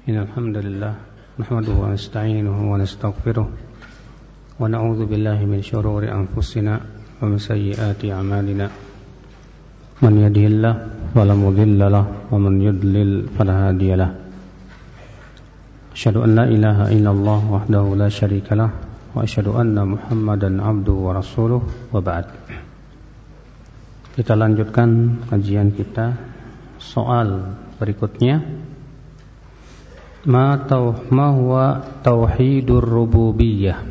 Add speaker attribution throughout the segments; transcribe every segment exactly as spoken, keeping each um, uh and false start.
Speaker 1: Innal hamdalillah nahmaduhu wa nasta'inuhu wa nastaghfiruh wa na'udzu billahi min shururi anfusina wa min sayyiati a'malina. Man yahdihillahu fala mudilla lahu wa man yudlil fala hadiya lahu. Asyhadu an la ilaha illallah wahdahu la syarika lahu wa asyhadu anna Muhammadan 'abduhu wa rasuluh wa ba'd. Kita lanjutkan kajian kita. Soal berikutnya, Ma tauh ma huwa tauhidur rububiyah.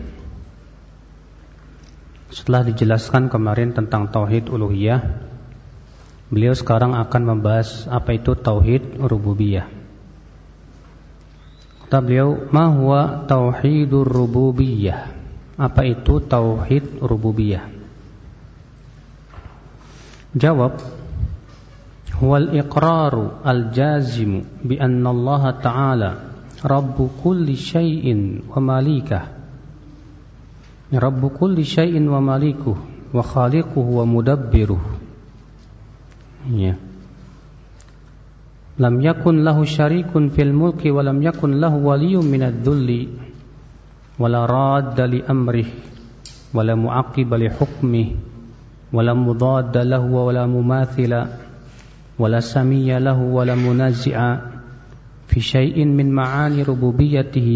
Speaker 1: Setelah dijelaskan kemarin tentang tauhid uluhiyah, beliau sekarang akan membahas apa itu tauhid rububiyah. Kata beliau, ma huwa tauhidur rububiyah. Apa itu tauhid rububiyah? Jawab, huwal iqraru al-jazimu bi anna Allah Ta'ala Rabbu kulli syai'in wa malikah Rabbu kulli syai'in wa malikuh wa khaliquh wa mudabbiruh. Ya. Lam yakun lahu syarikun fil mulki wa lam yakun lahu waliyyun minadh dhulli wa la radda li amrih wa la mu'aqqiba li hukmih wa la mudadda lahu wa la mumathila wala samiyya lahu wala munazi'a fi syai'in min ma'ani rububiyyatihi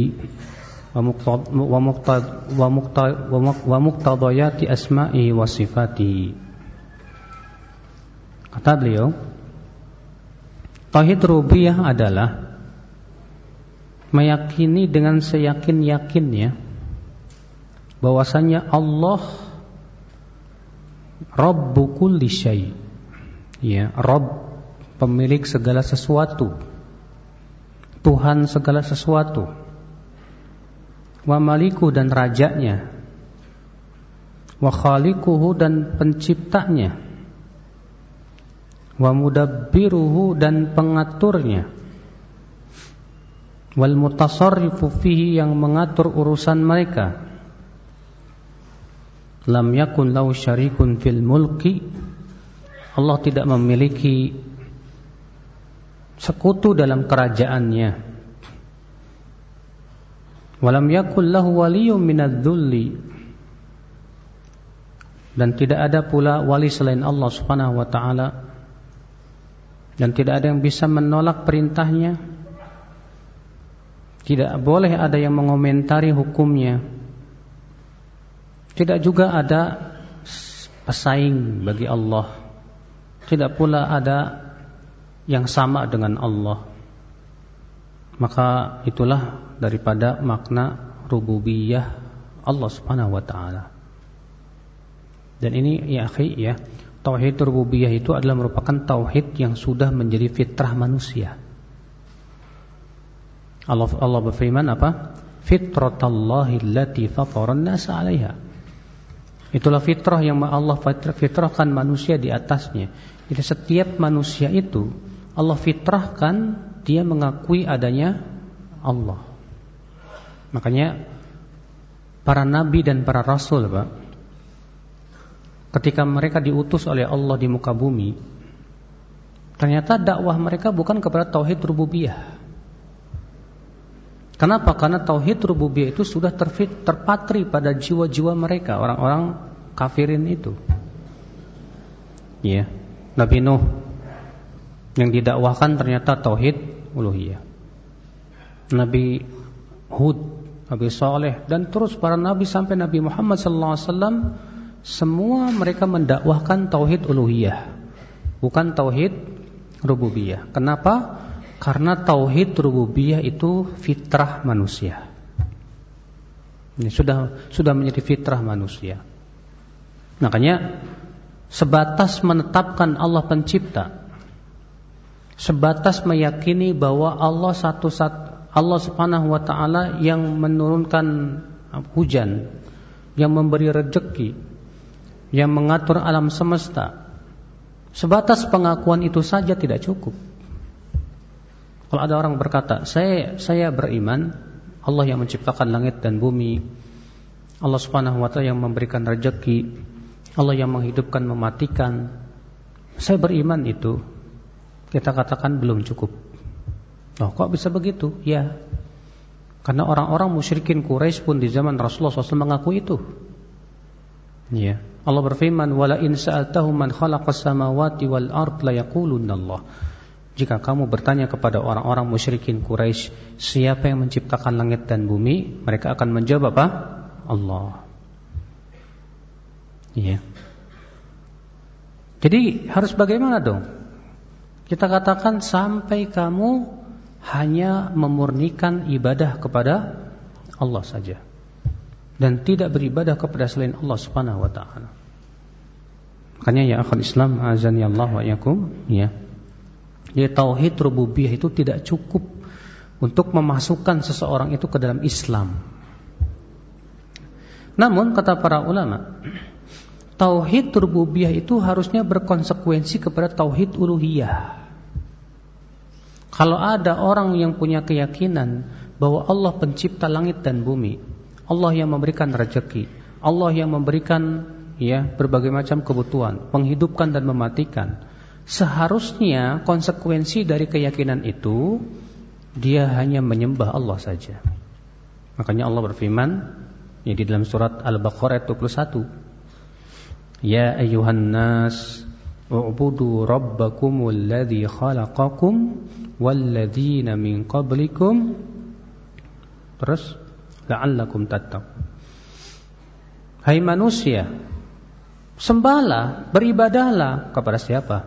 Speaker 1: wa muqtadayati asma'ihi wa sifatihi. Kata beliau, tauhid rububiyah adalah meyakini dengan seyakin-yakinnya bahwasanya Allah Rabbu kulli syai', ya, Rabb, pemilik segala sesuatu, Tuhan segala sesuatu, wa maliku, dan rajanya, wa khaliquhu, dan penciptanya, wa mudabbiruhu, dan pengaturnya, wal mutasarrifu fihi, yang mengatur urusan mereka. Lam yakun lahu syarikun fil mulki. Allah tidak memiliki sekutu dalam kerajaannya. Walam yakul lahu waliyyun minadh-dhulli, dan tidak ada pula wali selain Allah Subhanahu wa taala, dan tidak ada yang bisa menolak perintahnya. Tidak boleh ada yang mengomentari hukumnya. Tidak juga ada pesaing bagi Allah. Tidak pula ada yang sama dengan Allah. Maka itulah daripada makna rububiyah Allah Subhanahu wa taala. Dan ini ya akhi ya, tauhid rububiyah itu adalah merupakan tauhid yang sudah menjadi fitrah manusia. Allah Allah berfirman apa? Fitratallahi allati fatharan nas 'alaiha. Itulah fitrah yang Allah fitrahkan manusia di atasnya. Jadi setiap manusia itu Allah fitrahkan dia mengakui adanya Allah. Makanya para nabi dan para rasul, Pak, ketika mereka diutus oleh Allah di muka bumi, ternyata dakwah mereka bukan kepada tauhid rububiyah. Kenapa? Karena tauhid rububiyah itu sudah terfit, terpatri pada jiwa-jiwa mereka, orang-orang kafirin itu. Ya, Nabi Nuh yang didakwahkan ternyata tauhid uluhiyah. Nabi Hud, Nabi Saleh, dan terus para nabi sampai Nabi Muhammad sallallahu alaihi wasallam, semua mereka mendakwahkan tauhid uluhiyah, bukan tauhid rububiyah. Kenapa? Karena tauhid rububiyah itu fitrah manusia. Ini sudah sudah menjadi fitrah manusia. Makanya sebatas menetapkan Allah pencipta, sebatas meyakini bahwa Allah satu satu Allah Subhanahu wa taala yang menurunkan hujan, yang memberi rezeki, yang mengatur alam semesta. Sebatas pengakuan itu saja tidak cukup. Kalau ada orang berkata, saya saya beriman Allah yang menciptakan langit dan bumi, Allah Subhanahu wa taala yang memberikan rezeki, Allah yang menghidupkan, mematikan, saya beriman itu, kita katakan belum cukup. Loh, kok bisa begitu? Ya, karena orang-orang musyrikin Quraisy pun di zaman Rasulullah shallallahu alaihi wasallam mengaku itu. Ya, Allah berfirman, "Wala in sa'altahum man khalaqas samawati wal ard la yaqulunna Allah." Jika kamu bertanya kepada orang-orang musyrikin Quraisy, siapa yang menciptakan langit dan bumi, mereka akan menjawab apa? Allah. Iya. Jadi harus bagaimana dong? Kita katakan sampai kamu hanya memurnikan ibadah kepada Allah saja dan tidak beribadah kepada selain Allah Subhanahu wa taala. Makanya ya akhul Islam azani Allah wa yakum, ya. Jadi tauhid rububiyah itu tidak cukup untuk memasukkan seseorang itu ke dalam Islam. Namun kata para ulama, tauhid rububiyah itu harusnya berkonsekuensi kepada tauhid uluhiyah. Kalau ada orang yang punya keyakinan bahwa Allah pencipta langit dan bumi, Allah yang memberikan rezeki, Allah yang memberikan ya berbagai macam kebutuhan, menghidupkan dan mematikan, seharusnya konsekuensi dari keyakinan itu dia hanya menyembah Allah saja. Makanya Allah berfirman ya di dalam surat Al-Baqarah ayat dua puluh satu, ya ayyuhan nas u'budu rabbakumul ladzi khalaqakum walladzina min qablikum terus la'allakum tattaqun. Hai manusia, sembahlah, beribadahlah kepada siapa?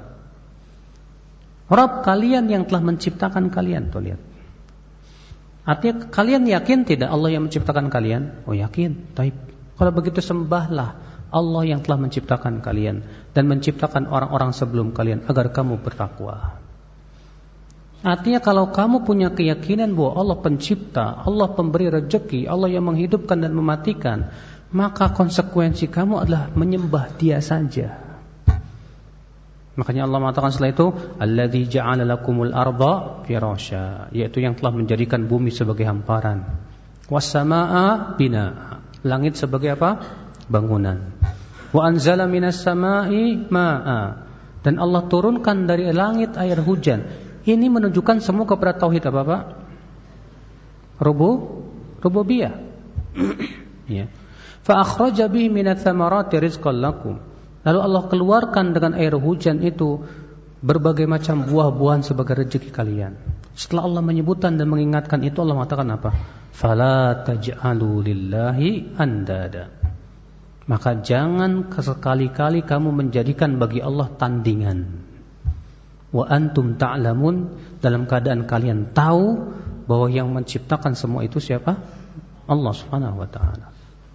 Speaker 1: Rabb kalian yang telah menciptakan kalian. Tuh lihat. Artinya kalian yakin tidak Allah yang menciptakan kalian? Oh yakin. Taib. Kalau begitu sembahlah Allah yang telah menciptakan kalian dan menciptakan orang-orang sebelum kalian agar kamu bertakwa. Artinya kalau kamu punya keyakinan bahwa Allah pencipta, Allah pemberi rezeki, Allah yang menghidupkan dan mematikan, maka konsekuensi kamu adalah menyembah Dia saja. Makanya Allah mengatakan setelah itu, alladzi ja'ala lakumul arda firasya, yaitu yang telah menjadikan bumi sebagai hamparan, was samaa binaa, langit sebagai apa? Bangunan. Wa anzala minas samai ma'a, dan Allah turunkan dari langit air hujan. Ini menunjukkan semua kepada tauhid apa Pak? Rubu, rububiyah. Ya. Fa akhraja bihi minats thamarati rizqan lakum. Lalu Allah keluarkan dengan air hujan itu berbagai macam buah-buahan sebagai rezeki kalian. Setelah Allah menyebutkan dan mengingatkan itu, Allah mengatakan apa? Fala taj'alu lillahi andada. Maka jangan sekali-kali kamu menjadikan bagi Allah tandingan. Wa antum ta'lamun, dalam keadaan kalian tahu bahwa yang menciptakan semua itu siapa? Allah Subhanahu wa taala.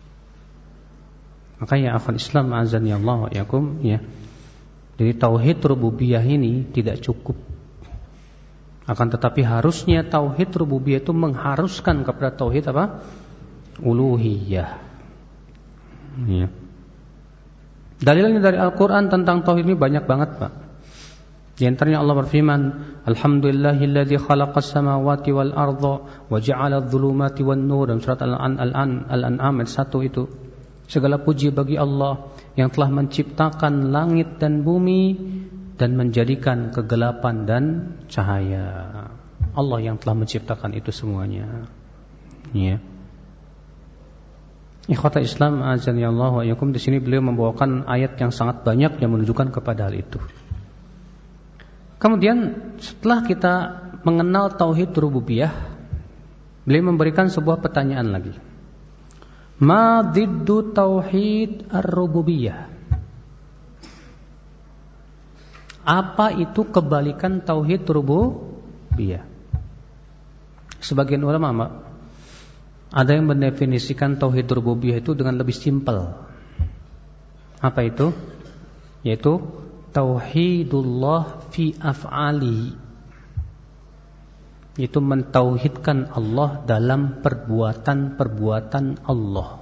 Speaker 1: Maka ya akhul Islam azani Allah wa yakum, ya. Jadi tauhid rububiyah ini tidak cukup. Akan tetapi harusnya tauhid rububiyah itu mengharuskan kepada tauhid apa? Uluhiyah. Ya. Dalilnya dari Al-Qur'an tentang tauhid ini banyak banget, Pak. Di antaranya Allah berfirman, alhamdulillahilladzi khalaqas samawati wal arda wa ja'ala adh-dhulumati wan nur, dalam surat Al-An'am Al-An'am ayat satu itu. Segala puji bagi Allah yang telah menciptakan langit dan bumi dan menjadikan kegelapan dan cahaya. Allah yang telah menciptakan itu semuanya. Ya. Ikhwata Islam azani Allah wa yakum, di sini beliau membawakan ayat yang sangat banyak yang menunjukkan kepada hal itu. Kemudian setelah kita mengenal tauhid rububiyah, beliau memberikan sebuah pertanyaan lagi. Ma diddu tauhid ar-rububiyah? Apa itu kebalikan tauhid rububiyah? Sebagian ulama ada yang mendefinisikan tauhid rububiyah itu dengan lebih simpel. Apa itu? Yaitu tauhidullah fi af'ali, itu mentauhidkan Allah dalam perbuatan-perbuatan Allah.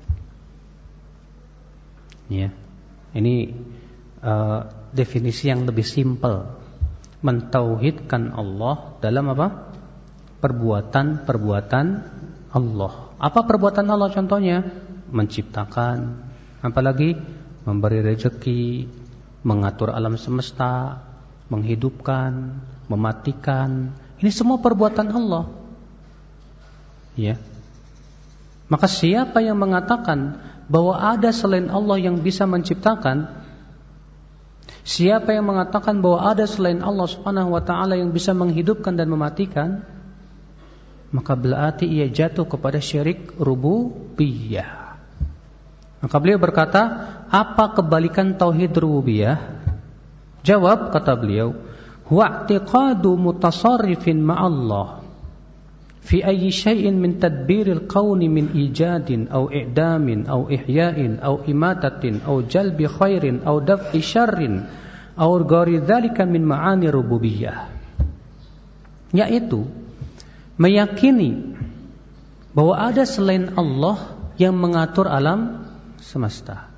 Speaker 1: Ya, ini uh, definisi yang lebih simpel. Mentauhidkan Allah dalam apa? Perbuatan-perbuatan Allah. Apa perbuatan Allah contohnya? Menciptakan, apalagi memberi rezeki, mengatur alam semesta, menghidupkan, mematikan, Ini semua perbuatan Allah. Ya. Maka siapa yang mengatakan bahwa ada selain Allah yang bisa menciptakan, siapa yang mengatakan bahwa ada selain Allah Subhanahu wa taala yang bisa menghidupkan dan mematikan, maka berarti ia jatuh kepada syirik rububiyah. Maka beliau berkata, apa kebalikan tauhid rububiyah? Jawab, kata beliau, huwa i'tiqadu mutasarrifin ma'allah fi ayyi syai'in min tadbiril kauni min ijadin aw i'damin aw ihya'in aw imatatin aw jalbi khairin aw daf'i syarrin aw ghairi dzalika min ma'ani rububiyah, yaitu meyakini bahwa ada selain Allah yang mengatur alam semesta.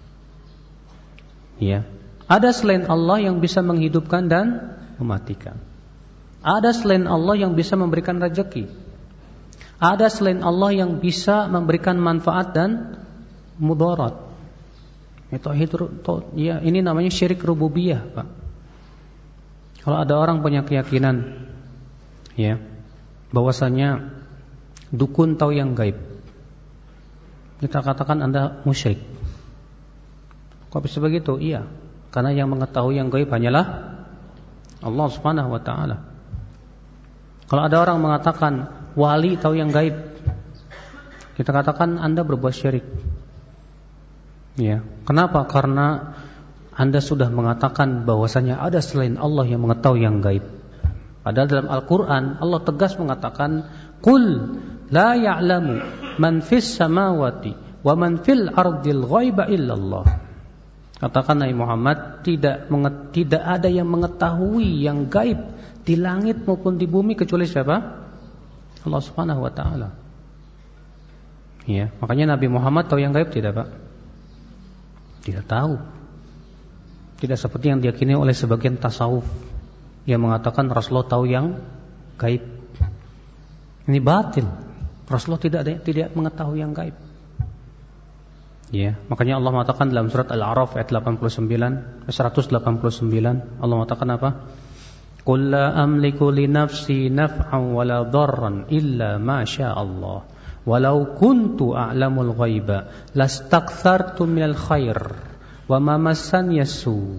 Speaker 1: Ya, ada selain Allah yang bisa menghidupkan dan mematikan. Ada selain Allah yang bisa memberikan rezeki. Ada selain Allah yang bisa memberikan manfaat dan mudarat. Itu ya, ini namanya syirik rububiyah, Pak. Kalau ada orang punya keyakinan, ya, bahwasanya dukun tahu yang gaib, kita katakan Anda musyrik. Kok bisa begitu? Iya, karena yang mengetahui yang gaib hanyalah Allah Subhanahu wa taala. Kalau ada orang mengatakan wali tahu yang gaib, kita katakan Anda berbuat syirik. Ya, kenapa? Karena Anda sudah mengatakan bahwasanya ada selain Allah yang mengetahui yang gaib. Padahal dalam Al-Quran Allah tegas mengatakan, Qul la ya'lamu man fis samawati wa man fil ardil ghaiba illallah. Katakan Nabi Muhammad, tidak tidak ada yang mengetahui yang gaib di langit maupun di bumi kecuali siapa? Allah Subhanahu wa taala. Ya, makanya Nabi Muhammad tahu yang gaib tidak, Pak? Tidak tahu. Tidak seperti yang diyakini oleh sebagian tasawuf yang mengatakan Rasulullah tahu yang gaib. Ini batil. Rasulullah tidak tidak mengetahui yang gaib. Ya, makanya Allah mengatakan dalam surat Al-A'raf ayat delapan puluh sembilan, seratus delapan puluh sembilan, Allah mengatakan apa? Qul la amliku li nafsi naf'an wala dharran illa ma syaa Allah. Walau kuntu a'lamul ghaiba lastakthartu minal khair wa ma massani yasu.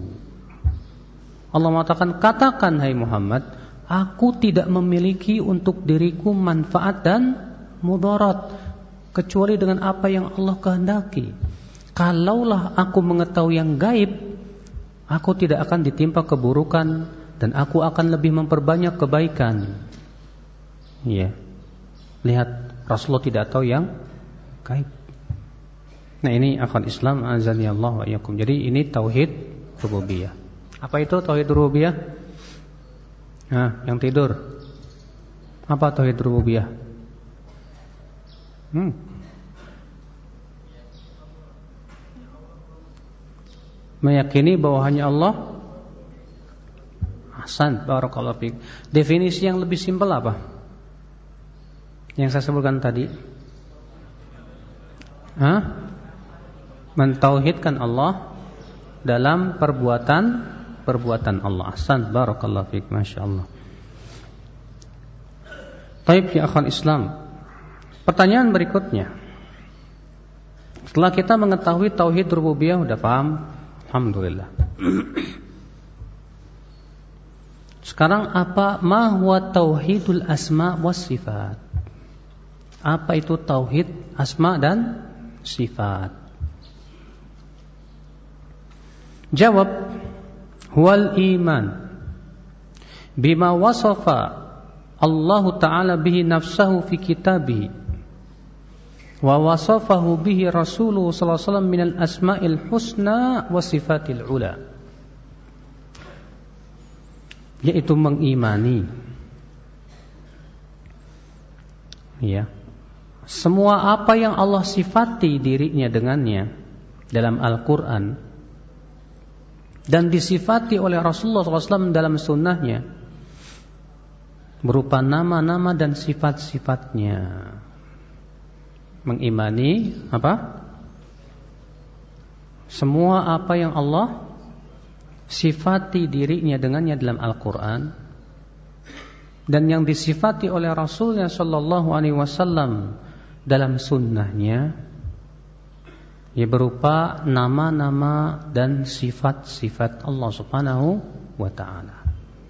Speaker 1: Allah mengatakan, katakan hai Muhammad, aku tidak memiliki untuk diriku manfaat dan mudarat kecuali dengan apa yang Allah kehendaki. Kalaulah aku mengetahui yang gaib, aku tidak akan ditimpa keburukan dan aku akan lebih memperbanyak kebaikan. Ya. Lihat, Rasulullah tidak tahu yang gaib. Nah, ini akan Islam azani Allah wa iyyakum. Jadi ini tauhid rububiyah. Apa itu tauhid rububiyah? Nah, yang tidur. Apa tauhid rububiyah? Hmm. Meyakini bahwa hanya Allah. Ahsan, barakallahu fiik. Definisi yang lebih simpel apa? Yang saya sebutkan tadi. Hah? Mentauhidkan Allah dalam perbuatan perbuatan Allah. Ahsan, barakallahu fiik, masyaallah. Baik ya akhwan Islam. Pertanyaan berikutnya. Setelah kita mengetahui tauhid rububiyah sudah paham, alhamdulillah. Sekarang apa ma huwa tauhidul asma was sifat? Apa itu tauhid asma dan sifat? Jawab, huwal iman bima wasafa Allah Ta'ala bihi nafsahu fi kitabihi wa wasafahu bihi Rasulullah sallallahu alaihi wasallam minal asma'il husna wa sifatil ula, yaitu mengimani ya semua apa yang Allah sifati dirinya dengannya dalam Al-Quran dan disifati oleh Rasulullah sallallahu alaihi wasallam dalam sunnahnya berupa nama-nama dan sifat-sifatnya. Mengimani apa? Semua apa yang Allah sifati dirinya dengannya dalam Al-Quran dan yang disifati oleh Rasulnya Shallallahu Alaihi Wasallam dalam sunnahnya, ya berupa nama-nama dan sifat-sifat Allah Subhanahu wa Ta'ala.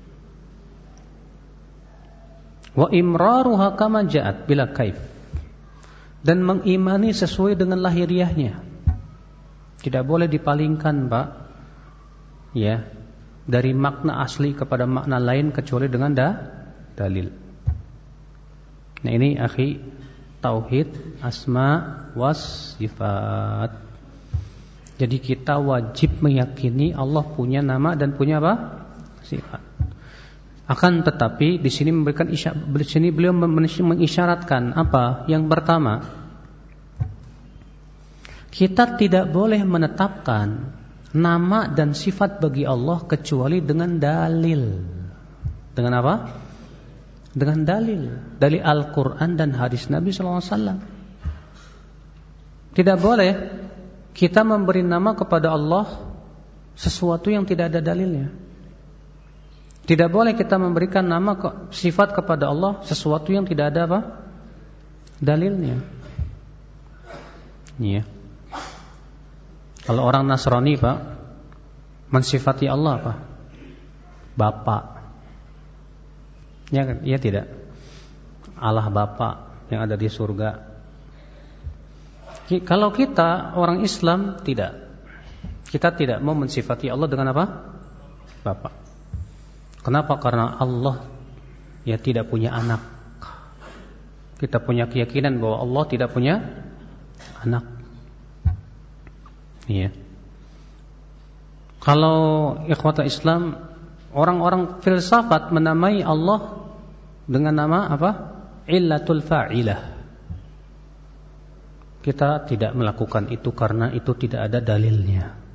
Speaker 1: Wa imraruha kama ja'at bila kaif, dan mengimani sesuai dengan lahiriahnya. Tidak boleh dipalingkan, Pak, ya, dari makna asli kepada makna lain kecuali dengan da, dalil. Nah, ini akhi, tauhid asma was sifat. Jadi kita wajib meyakini Allah punya nama dan punya apa? Sifat. Akan tetapi di sini memberikan isyarat, di sini beliau mengisyaratkan apa? Yang pertama, kita tidak boleh menetapkan nama dan sifat bagi Allah kecuali dengan dalil. Dengan apa? Dengan dalil dari Al-Quran dan hadis Nabi Sallallahu Alaihi Wasallam. Tidak boleh kita memberi nama kepada Allah sesuatu yang tidak ada dalilnya. Tidak boleh kita memberikan nama sifat kepada Allah sesuatu yang tidak ada apa? Dalilnya. Iya. Kalau orang Nasrani, Pak, mensifati Allah apa? Bapa. Ya, ya tidak. Allah Bapa yang ada di surga. Kalau kita orang Islam tidak. Kita tidak mau mensifati Allah dengan apa? Bapa. Kenapa? Karena Allah ya tidak punya anak. Kita punya keyakinan bahwa Allah tidak punya anak. Iya. Kalau ikhwata Islam, orang-orang filsafat menamai Allah dengan nama apa? Illatul fa'ilah. Kita tidak melakukan itu karena itu tidak ada dalilnya.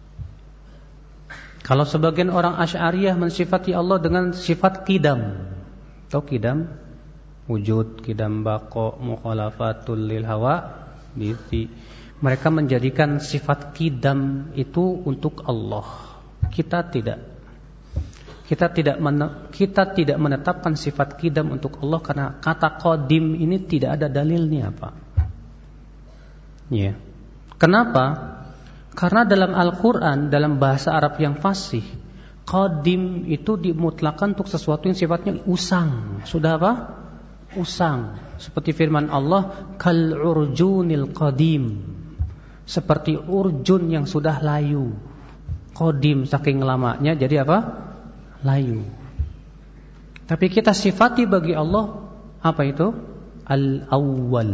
Speaker 1: Kalau sebagian orang Asy'ariyah mensifati Allah dengan sifat qidam. Tahu qidam? Wujud, qidam baqa, mukhalafatul lil hawa, biti. Mereka menjadikan sifat qidam itu untuk Allah. Kita tidak. Kita tidak men- kita tidak menetapkan sifat qidam untuk Allah karena kata qadim ini tidak ada dalilnya, Pak. Ya. Kenapa? Karena dalam Al-Quran, dalam bahasa Arab yang fasih, qadim itu dimutlakan untuk sesuatu yang sifatnya usang. Sudah apa? Usang. Seperti firman Allah, kal urjunil qadim. Seperti urjun yang sudah layu. Qadim saking lamanya jadi apa? Layu. Tapi kita sifati bagi Allah apa itu? Al-awwal.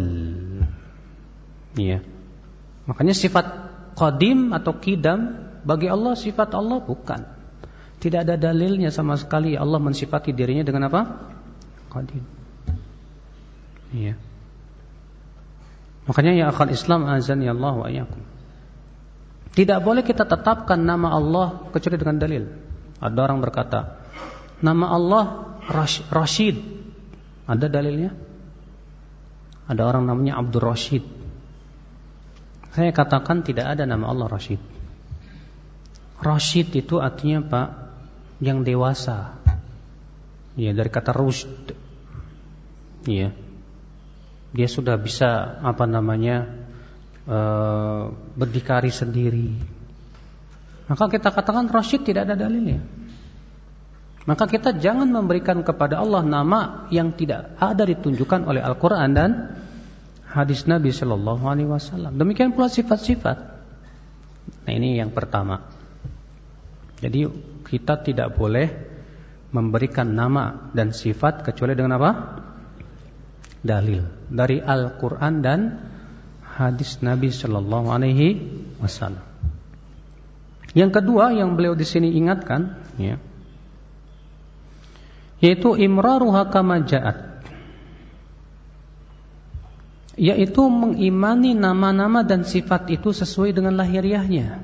Speaker 1: Iya. Makanya sifat qadim atau qidam bagi Allah sifat Allah bukan. Tidak ada dalilnya sama sekali Allah mensifati dirinya dengan apa? Qadim. Iya. Makanya ya akhal Islam azan ya Allah wa iyyakum. Tidak boleh kita tetapkan nama Allah kecuali dengan dalil. Ada orang berkata, nama Allah Rashid. Ada dalilnya? Ada orang namanya Abdul Rashid. Saya katakan tidak ada nama Allah Rashid. Rashid itu artinya Pak, yang dewasa. Ya, dari kata rushd. Iya. Dia sudah bisa apa namanya e, berdikari sendiri. Maka kita katakan Rashid tidak ada dalilnya. Maka kita jangan memberikan kepada Allah nama yang tidak ada ditunjukkan oleh Al-Quran dan hadis Nabi Sallallahu Alaihi Wasallam. Demikian pula sifat-sifat. Nah, ini yang pertama. Jadi kita tidak boleh memberikan nama dan sifat kecuali dengan apa? Dalil dari Al-Quran dan hadis Nabi Sallallahu Alaihi Wasallam. Yang kedua yang beliau di sini ingatkan, ya, yaitu imraruha kama ja'at. Yaitu mengimani nama-nama dan sifat itu sesuai dengan lahiriahnya.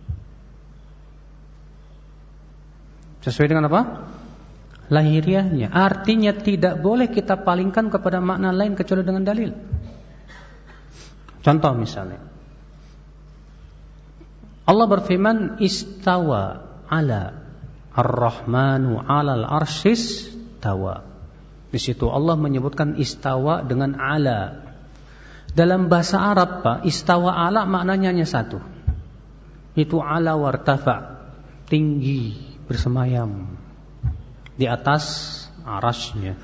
Speaker 1: Sesuai dengan apa? Lahiriahnya. Artinya tidak boleh kita palingkan kepada makna lain kecuali dengan dalil. Contoh misalnya, Allah berfirman, istawa ala ar-rahmanu alal arshis tawa. Di situ Allah menyebutkan istawa dengan ala. Dalam bahasa Arab, Pak, istawa ala maknanya hanya satu. Itu ala wartafa, tinggi, bersemayam di atas arasy-Nya.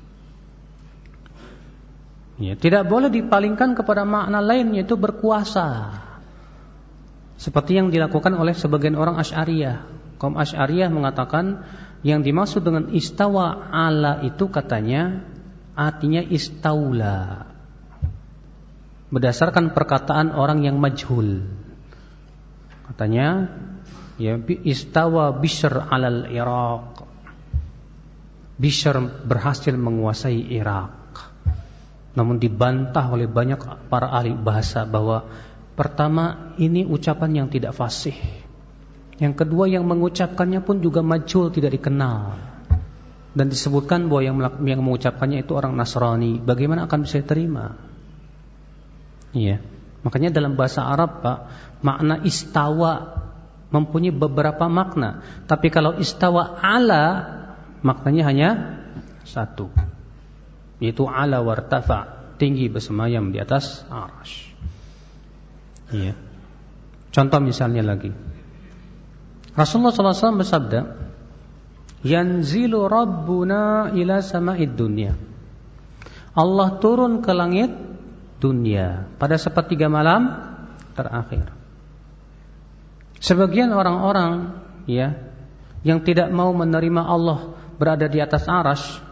Speaker 1: Ya, tidak boleh dipalingkan kepada makna lain, yaitu berkuasa. Seperti yang dilakukan oleh sebagian orang Asy'ariyah. Kaum Asy'ariyah mengatakan yang dimaksud dengan istawa ala itu katanya artinya istaula. Berdasarkan perkataan orang yang majhul. Katanya ya istawa Bishr alal Iraq. Bishr berhasil menguasai Irak. Namun dibantah oleh banyak para ahli bahasa bahwa pertama ini ucapan yang tidak fasih. Yang kedua yang mengucapkannya pun juga majhul, tidak dikenal. Dan disebutkan bahwa yang, yang mengucapkannya itu orang Nasrani. Bagaimana akan bisa diterima? Iya. Makanya dalam bahasa Arab, Pak, makna istawa mempunyai beberapa makna. Tapi kalau istawa ala, maknanya hanya satu. Yaitu ala wartafa, tinggi bersemayam di atas arasy. Iya. Contoh misalnya lagi. Rasulullah sallallahu alaihi wasallam bersabda, "Yanzilu Rabbuna ila sama'id dunya." Allah turun ke langit dunia pada sepertiga malam terakhir. Sebagian orang-orang ya yang tidak mau menerima Allah berada di atas arasy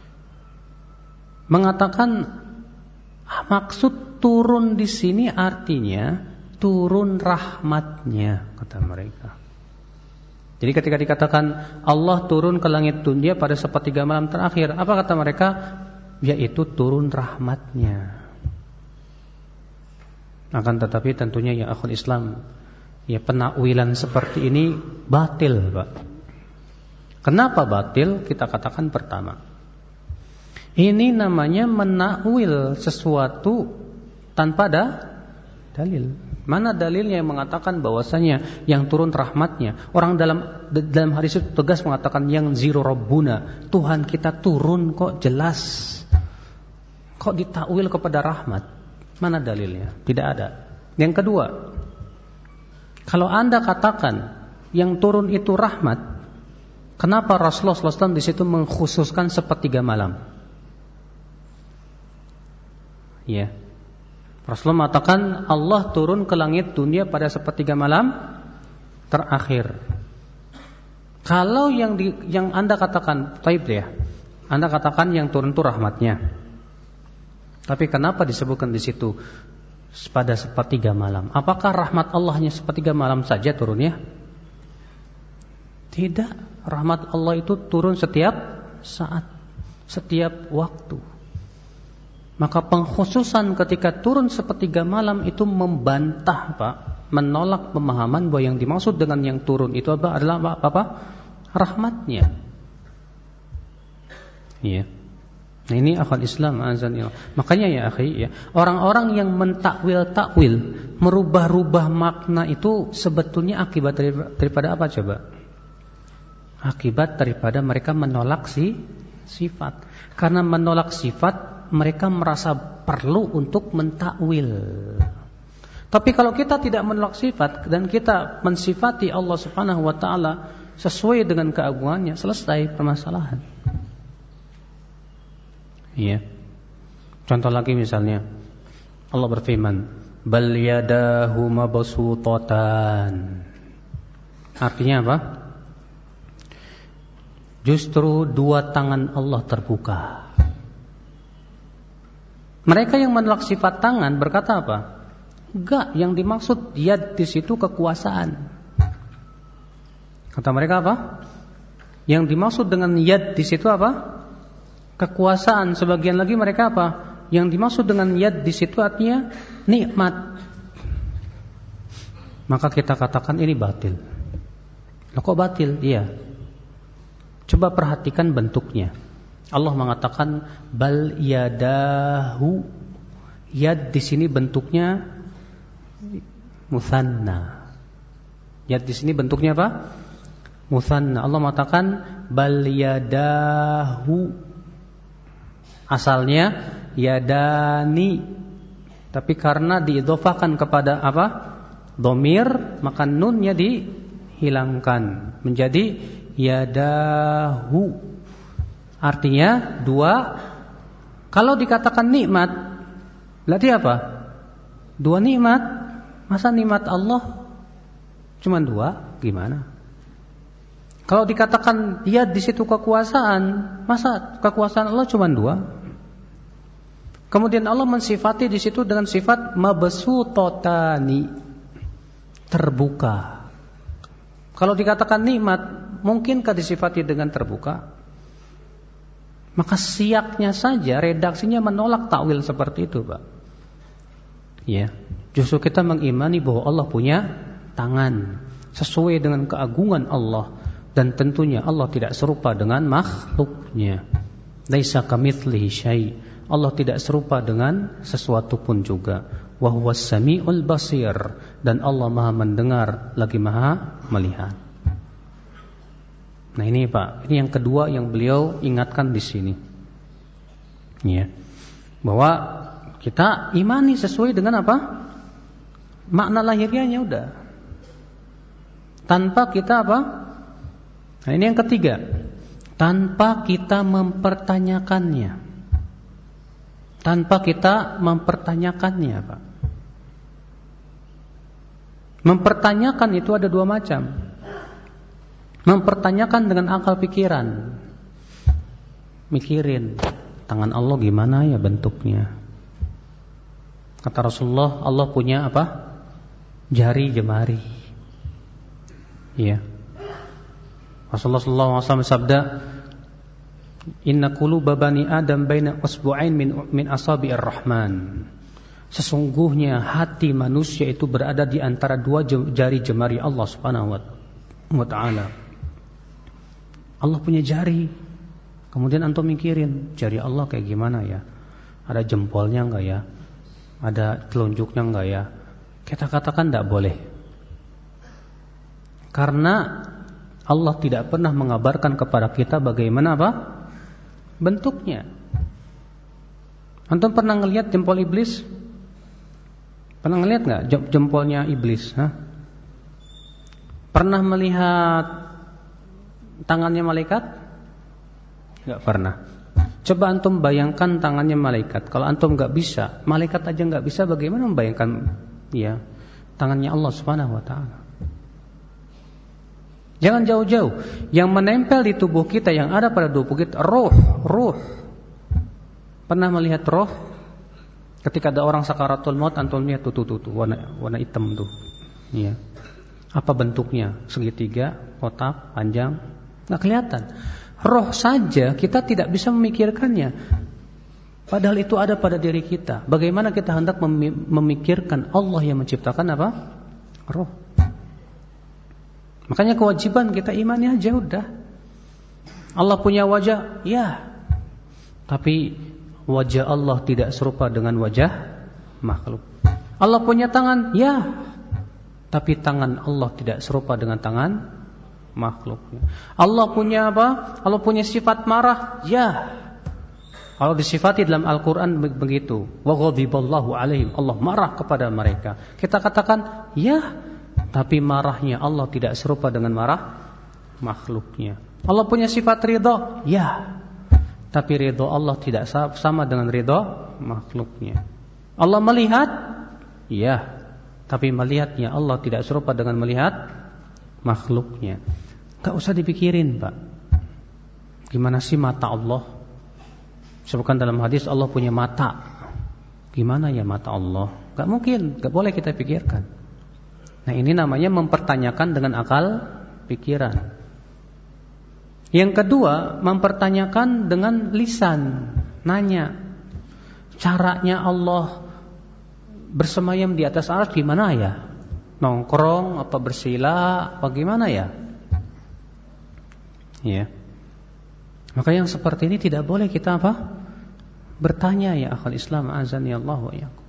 Speaker 1: mengatakan maksud turun di sini artinya turun rahmatnya, kata mereka. Jadi ketika dikatakan Allah turun ke langit dunia pada sepertiga malam terakhir, apa kata mereka? Yaitu turun rahmatnya. Akan tetapi tentunya ya akhul Islam, ya penakwilan seperti ini batil, Pak. Kenapa batil? Kita katakan pertama, ini namanya menakwil sesuatu tanpa ada dalil. Mana dalilnya yang mengatakan bahwasanya yang turun rahmatnya? Orang dalam dalam hadis itu tegas mengatakan yang ziru rabbuna, Tuhan kita turun kok jelas. Kok ditakwil kepada rahmat? Mana dalilnya? Tidak ada. Yang kedua, kalau Anda katakan yang turun itu rahmat, kenapa Rasulullah sallallahu alaihi wasallam di situ mengkhususkan sepertiga malam? Ya. Rasulullah mengatakan Allah turun ke langit dunia pada sepertiga malam terakhir. Kalau yang di, yang Anda katakan taib ya, Anda katakan yang turun itu rahmatnya. Tapi kenapa disebutkan di situ pada sepertiga malam? Apakah rahmat Allah hanya sepertiga malam saja turunnya? Tidak, rahmat Allah itu turun setiap saat, setiap waktu. Maka pengkhususan ketika turun sepertiga malam itu membantah, Pak, menolak pemahaman bahwa yang dimaksud dengan yang turun itu apa adalah apa? apa? Rahmatnya. Iya. Nah ini akal Islam azanillah. Makanya ya akhi, ya, orang-orang yang mentakwil-takwil, merubah-rubah makna itu sebetulnya akibat daripada apa coba? Akibat daripada mereka menolak si sifat. Karena menolak sifat, mereka merasa perlu untuk mentakwil. Tapi kalau kita tidak menolak sifat dan kita mensifati Allah Subhanahu wa taala sesuai dengan keagungannya, selesai permasalahan. Iya. Contoh lagi misalnya Allah berfirman, "Bal yadahu mabsutatan." Artinya apa? Justru dua tangan Allah terbuka. Mereka yang menolak sifat tangan berkata apa? Enggak, yang dimaksud yad di situ kekuasaan. Kata mereka apa? Yang dimaksud dengan yad di situ apa? Kekuasaan. Sebagian lagi mereka apa? Yang dimaksud dengan yad di situ artinya nikmat. Maka kita katakan ini batil. Loh kok batil? Iya. Coba perhatikan bentuknya. Allah mengatakan bal yadahu. Yad di sini bentuknya mutsanna. Yad di sini bentuknya apa? Mutsanna. Allah mengatakan bal yadahu. Asalnya yadani, tapi karena diidhofahkan kepada apa? Dhamir, maka nunnya dihilangkan menjadi yadahu. Artinya dua. Kalau dikatakan nikmat, berarti apa? Dua nikmat. Masa nikmat Allah cuma dua? Gimana? Kalau dikatakan dia di situ kekuasaan, masa kekuasaan Allah cuma dua? Kemudian Allah mensifati di situ dengan sifat mabsutotani, terbuka. Kalau dikatakan nikmat, mungkinkah disifati dengan terbuka? Maka siaknya saja, redaksinya menolak takwil seperti itu, Pak. Ya, justru kita mengimani bahwa Allah punya tangan sesuai dengan keagungan Allah, dan tentunya Allah tidak serupa dengan makhluknya. Laisa kamitslihi syai'. Allah tidak serupa dengan sesuatu pun juga. Wa huwas samiul basir, dan Allah Maha mendengar lagi Maha melihat. Nah ini Pak, ini yang kedua yang beliau ingatkan di sini. Ya. Bahwa kita imani sesuai dengan apa? Makna lahiriahnya udah. Tanpa kita apa? Nah ini yang ketiga. Tanpa kita mempertanyakannya. Tanpa kita mempertanyakannya, Pak. Mempertanyakan itu ada dua macam. Mempertanyakan dengan akal pikiran. Mikirin, tangan Allah gimana ya bentuknya? Kata Rasulullah, Allah punya apa? Jari jemari. Iya. Rasulullah sallallahu alaihi wasallam sabda, "Inna quluba bani Adam baina usbu'ain min min asabi'ir Rahman." Sesungguhnya hati manusia itu berada di antara dua jari jemari Allah Subhanahu wa taala. Allah punya jari. Kemudian antum mikirin, jari Allah kayak gimana ya? Ada jempolnya enggak ya? Ada telunjuknya enggak ya? Kita katakan enggak boleh. Karena Allah tidak pernah mengabarkan kepada kita bagaimana apa? Bentuknya. Antum pernah ngelihat jempol iblis? Pernah ngelihat enggak jempolnya iblis, ha? Pernah melihat tangannya malaikat? Enggak pernah. Coba antum bayangkan tangannya malaikat. Kalau antum enggak bisa, malaikat aja enggak bisa, bagaimana membayangkan ya tangannya Allah Subhanahu wa taala? Jangan jauh-jauh. Yang menempel di tubuh kita, yang ada pada tubuh kita, roh, roh. Pernah melihat roh? Ketika ada orang sakaratul maut, antum lihat tuh tuh tuh, tuh warna warna hitam tuh. Iya. Apa bentuknya? Segitiga, kotak, panjang? Nggak kelihatan. Roh saja kita tidak bisa memikirkannya. Padahal itu ada pada diri kita. Bagaimana kita hendak memikirkan Allah yang menciptakan apa? Roh. Makanya kewajiban kita imani aja udah. Allah punya wajah, ya. Tapi wajah Allah tidak serupa dengan wajah makhluk. Allah punya tangan, ya. Tapi tangan Allah tidak serupa dengan tangan makhluknya. Allah punya apa? Allah punya sifat marah, ya. Kalau disifati dalam Al-Quran begitu, wa ghadiballahu alaihim, Allah marah kepada mereka. Kita katakan, ya. Tapi marahnya Allah tidak serupa dengan marah makhluknya. Allah punya sifat ridha, ya. Tapi ridha Allah tidak sama dengan ridha makhluknya. Allah melihat, ya. Tapi melihatnya Allah tidak serupa dengan melihat makhluknya. Gak usah dipikirin, Pak. Gimana sih mata Allah? Sebutkan dalam hadis Allah punya mata. Gimana ya mata Allah? Gak mungkin, gak boleh kita pikirkan. Nah ini namanya mempertanyakan dengan akal pikiran. Yang kedua, mempertanyakan dengan lisan. Nanya, caranya Allah bersemayam di atas arsy gimana ya? Nongkrong, apa bersila, apa gimana ya? Ya. Maka yang seperti ini tidak boleh kita apa? Bertanya ya akhal Islam, azani Allah wa iyyakum.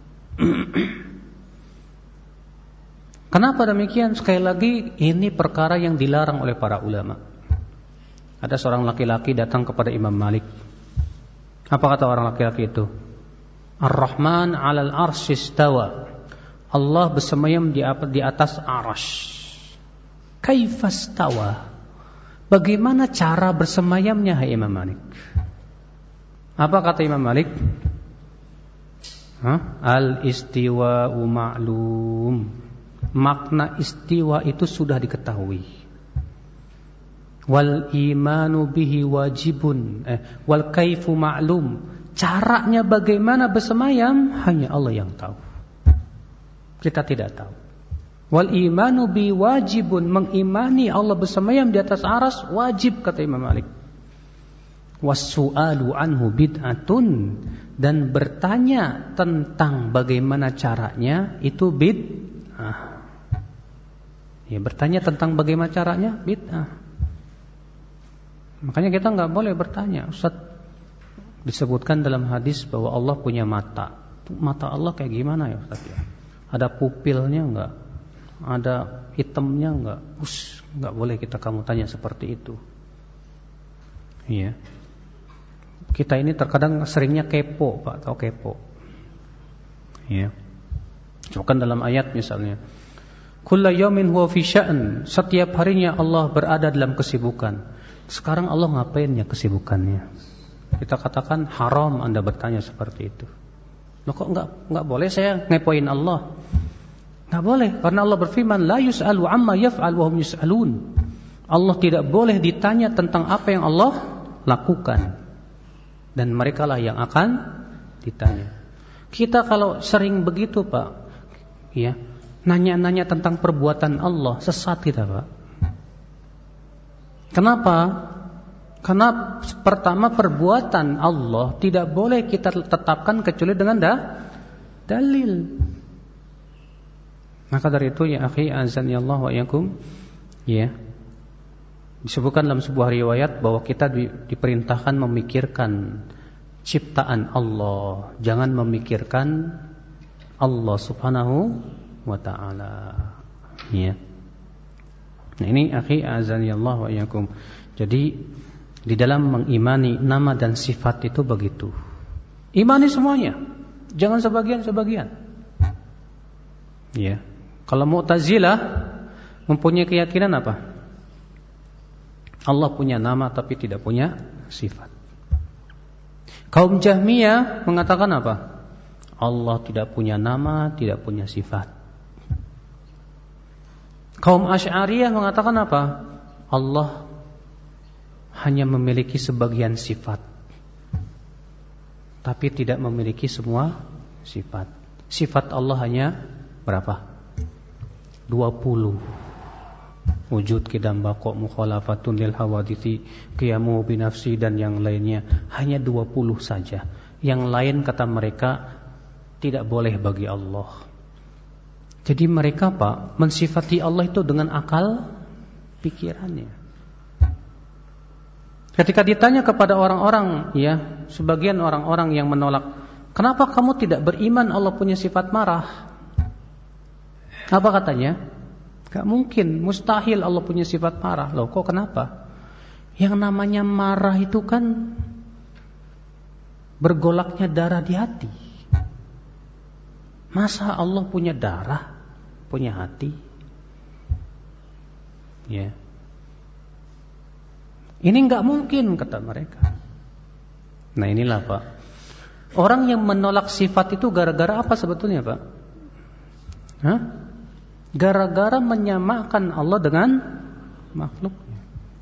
Speaker 1: Kenapa demikian? Sekali lagi, ini perkara yang dilarang oleh para ulama. Ada seorang laki-laki datang kepada Imam Malik. Apa kata orang laki-laki itu? Ar-Rahman 'alal arsy istawa. Allah bersemayam di atas arasy. Kaifastawa? Bagaimana cara bersemayamnya, hai Imam Malik? Apa kata Imam Malik? Hah? Al-istiwa'u ma'lum. Makna istiwa itu sudah diketahui. Wal imanu bihi wajibun. Eh, wal kaifu ma'lum. Caranya bagaimana bersemayam hanya Allah yang tahu. Kita tidak tahu. Wal imanu bi wajibun, mengimani Allah bersemayam di atas aras wajib, kata Imam Malik. Was-su'alu anhu bid'atun, dan bertanya tentang bagaimana caranya itu bid'ah. Ya, bertanya tentang bagaimana caranya bid'ah. Makanya kita enggak boleh bertanya. Ustaz, disebutkan dalam hadis bahwa Allah punya mata. Mata Allah kayak gimana ya Ustaz ya? Ada pupilnya enggak? Ada hitamnya enggak? Us, enggak boleh kita kamu tanya seperti itu. Iya. Kita ini terkadang seringnya kepo, Pak, atau kepo. Iya. Coba dalam ayat misalnya, kullu yaumin huwa fi sya'n, setiap harinya Allah berada dalam kesibukan. Sekarang Allah ngapainnya kesibukannya? Kita katakan haram Anda bertanya seperti itu. Loh kok enggak enggak boleh saya ngepoin Allah? Enggak boleh, karena Allah berfirman la yus'alu amma yaf'al wa hum yus'alun. Allah tidak boleh ditanya tentang apa yang Allah lakukan, dan merekalah yang akan ditanya. Kita kalau sering begitu, Pak, ya, nanya-nanya tentang perbuatan Allah, sesat kita, Pak. Kenapa? Karena pertama, perbuatan Allah tidak boleh kita tetapkan kecuali dengan da, dalil. Maka dari itu ya akhi azani Allah wa iyyakum, ya, disebutkan dalam sebuah riwayat bahwa kita di, diperintahkan memikirkan ciptaan Allah, jangan memikirkan Allah Subhanahu wa taala. Ya. Nah, ini akhi azani Allah wa iyyakum. Jadi di dalam mengimani nama dan sifat itu begitu. Imani semuanya, jangan sebagian-sebagian. Ya. Kalau Mu'tazilah mempunyai keyakinan apa? Allah punya nama tapi tidak punya sifat. Kaum Jahmiyah mengatakan apa? Allah tidak punya nama, tidak punya sifat. Kaum Asy'ariyah mengatakan apa? Allah hanya memiliki sebagian sifat, tapi tidak memiliki semua sifat. Sifat Allah hanya berapa? dua puluh. Wujud, qidam, baqa, mukhalafatun lil hawadithi, qiyamu binafsi, dan yang lainnya. Hanya dua puluh saja. Yang lain kata mereka tidak boleh bagi Allah. Jadi mereka, Pak, mensifati Allah itu dengan akal pikirannya. Ketika ditanya kepada orang-orang, ya, sebagian orang-orang yang menolak, kenapa kamu tidak beriman Allah punya sifat marah? Apa katanya? Gak mungkin, mustahil Allah punya sifat marah. Loh, kok kenapa? Yang namanya marah itu kan bergolaknya darah di hati. Masa Allah punya darah, punya hati? Ya. Ini gak mungkin, kata mereka. Nah, inilah, Pak. Orang yang menolak sifat itu gara-gara apa sebetulnya, Pak? Hah? Gara-gara menyamakan Allah dengan makhluknya.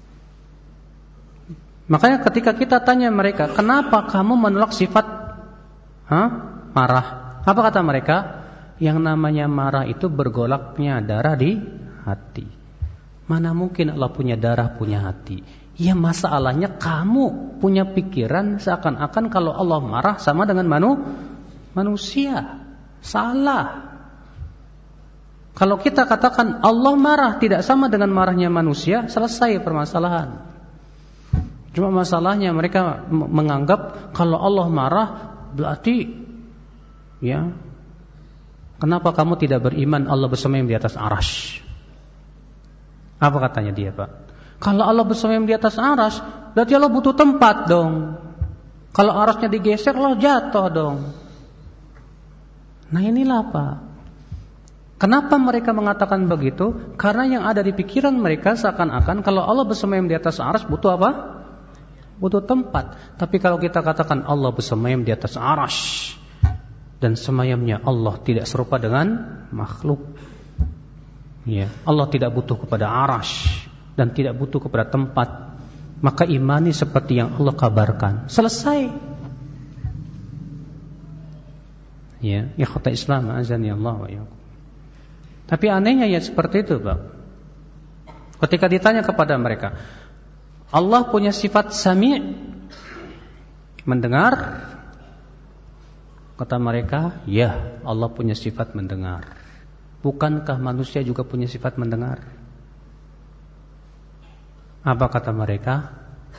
Speaker 1: Makanya ketika kita tanya mereka, kenapa kamu menolak sifat ha? marah? Apa kata mereka? Yang namanya marah itu bergolaknya darah di hati. Mana mungkin Allah punya darah, punya hati? Ya, masalahnya kamu punya pikiran seakan-akan kalau Allah marah sama dengan manu, manusia. Salah. Kalau kita katakan Allah marah tidak sama dengan marahnya manusia, selesai permasalahan. Cuma masalahnya mereka menganggap kalau Allah marah berarti, ya, kenapa kamu tidak beriman Allah bersemayam di atas arasy? Apa katanya dia, Pak? Kalau Allah bersemayam di atas arasy, berarti Allah butuh tempat dong. Kalau arasnya digeser, Allah jatuh dong. Nah inilah apa? Kenapa mereka mengatakan begitu? Karena yang ada di pikiran mereka seakan-akan kalau Allah bersemayam di atas aras butuh apa? Butuh tempat. Tapi kalau kita katakan Allah bersemayam di atas aras dan semayamnya Allah tidak serupa dengan makhluk. Ya, Allah tidak butuh kepada aras dan tidak butuh kepada tempat. Maka imani seperti yang Allah kabarkan. Selesai. Ya, ikhwata Islam azani Allah wa iyyakum. Tapi anehnya ya seperti itu, Pak. Ketika ditanya kepada mereka, Allah punya sifat sami', mendengar? Kata mereka, ya, Allah punya sifat mendengar. Bukankah manusia juga punya sifat mendengar? Apa kata mereka?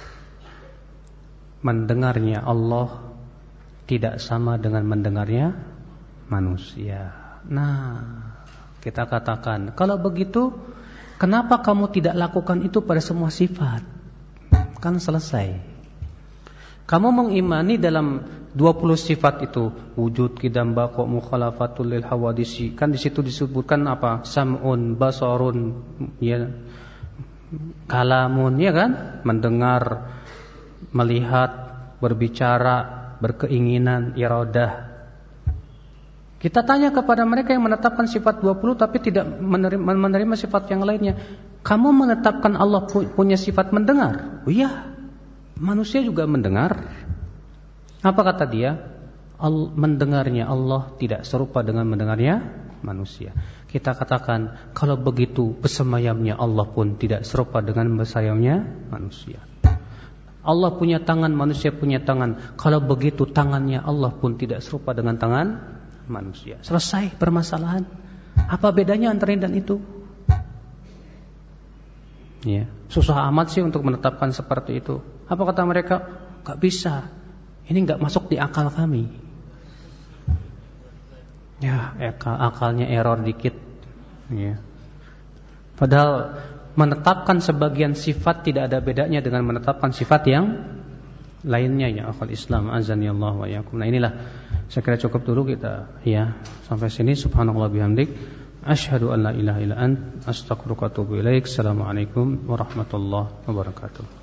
Speaker 1: Mendengarnya Allah tidak sama dengan mendengarnya manusia. Nah, kita katakan, kalau begitu, kenapa kamu tidak lakukan itu pada semua sifat? Kan selesai. Kamu mengimani dalam dua puluh sifat itu, wujud, qidam, baqa, mukhalafatul lil hawadisi. Kan di situ disebutkan apa? Sam'un, basarun, ya, kalamun, ya kan? Mendengar, melihat, berbicara, berkeinginan, iradah. Kita tanya kepada mereka yang menetapkan sifat dua puluh tapi tidak menerima, menerima sifat yang lainnya. Kamu menetapkan Allah punya sifat mendengar? Oh iya, manusia juga mendengar. Apa kata dia? Al- mendengarnya Allah tidak serupa dengan mendengarnya manusia. Kita katakan, kalau begitu bersemayamnya Allah pun tidak serupa dengan bersemayamnya manusia. Allah punya tangan, manusia punya tangan. Kalau begitu tangannya Allah pun tidak serupa dengan tangan manusia. Selesai permasalahan. Apa bedanya antara ini dan itu? Ya, susah amat sih untuk menetapkan seperti itu. Apa kata mereka? Gak bisa. Ini gak masuk di akal kami. Ya, akalnya error dikit. Ya. Padahal menetapkan sebagian sifat tidak ada bedanya dengan menetapkan sifat yang lainnya, ya akal Islam azani Allah wa iyyakum. Nah inilah saya kira cukup dulu kita ya sampai sini. Subhanallah bihamdik, asyhadu an la ilaha illa ant, astaghfiruka wa atubu ilaik. Assalamualaikum warahmatullahi wabarakatuh.